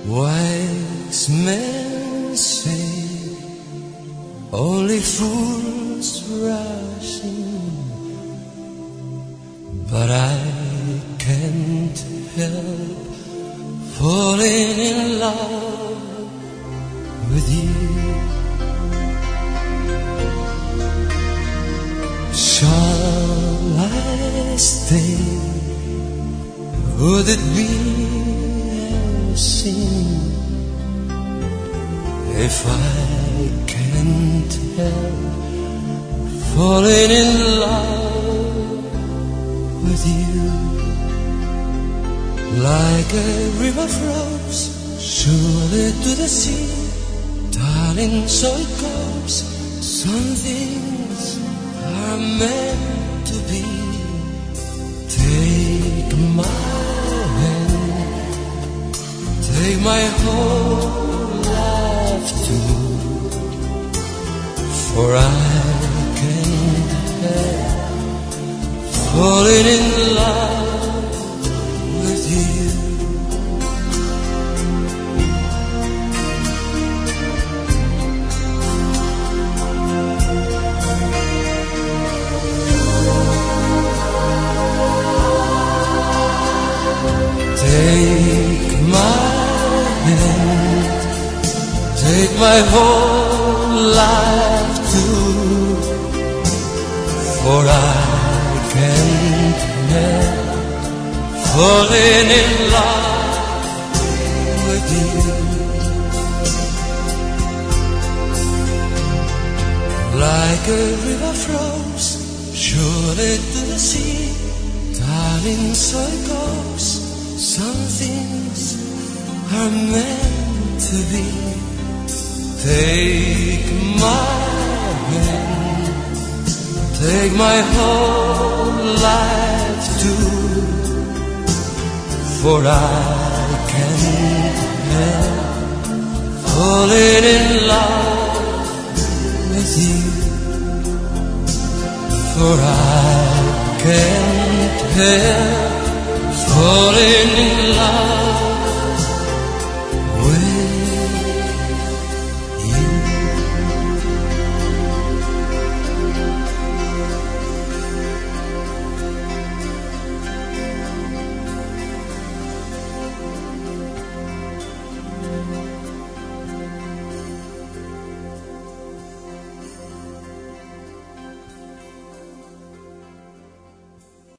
Wise men say only fools rush in, but I can't help falling in love with you. Shall I stay? Would it be a sin if I can't help falling in love with you? Like a river flows surely to the sea, darling, so it goes. Some things are meant to be. Take my hand, take my whole life too, for I can't help falling in love with you. Take my hand, take my whole life too, for I can't help falling in love with you. Like a river flows surely to the sea, darling, so it goes. Some things are meant to be. Take my hand, take my whole life too, for I can't help falling in love with you. For I can't help falling in love